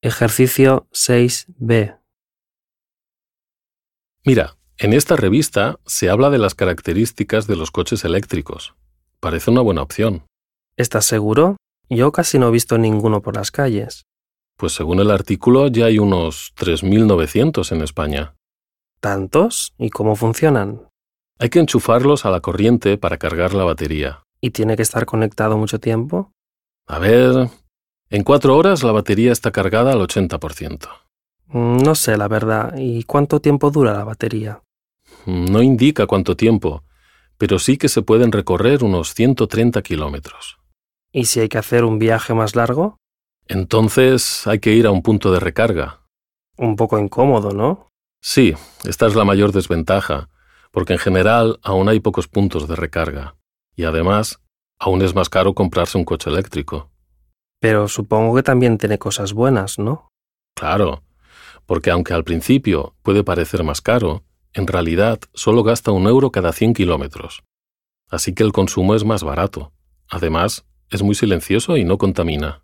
Ejercicio 6b. Mira, en esta revista se habla de las características de los coches eléctricos. Parece una buena opción. ¿Estás seguro? Yo casi no he visto ninguno por las calles. Pues según el artículo ya hay unos 3.900 en España. ¿Tantos? ¿Y cómo funcionan? Hay que enchufarlos a la corriente para cargar la batería. ¿Y tiene que estar conectado mucho tiempo? A ver, en 4 horas la batería está cargada al 80%. No sé, la verdad. ¿Y cuánto tiempo dura la batería? No indica cuánto tiempo, pero sí que se pueden recorrer unos 130 kilómetros. ¿Y si hay que hacer un viaje más largo? Entonces hay que ir a un punto de recarga. Un poco incómodo, ¿no? Sí, esta es la mayor desventaja, porque en general aún hay pocos puntos de recarga. Y además, aún es más caro comprarse un coche eléctrico. Pero supongo que también tiene cosas buenas, ¿no? Claro, porque aunque al principio puede parecer más caro, en realidad solo gasta 1 euro cada 100 kilómetros. Así que el consumo es más barato. Además, es muy silencioso y no contamina.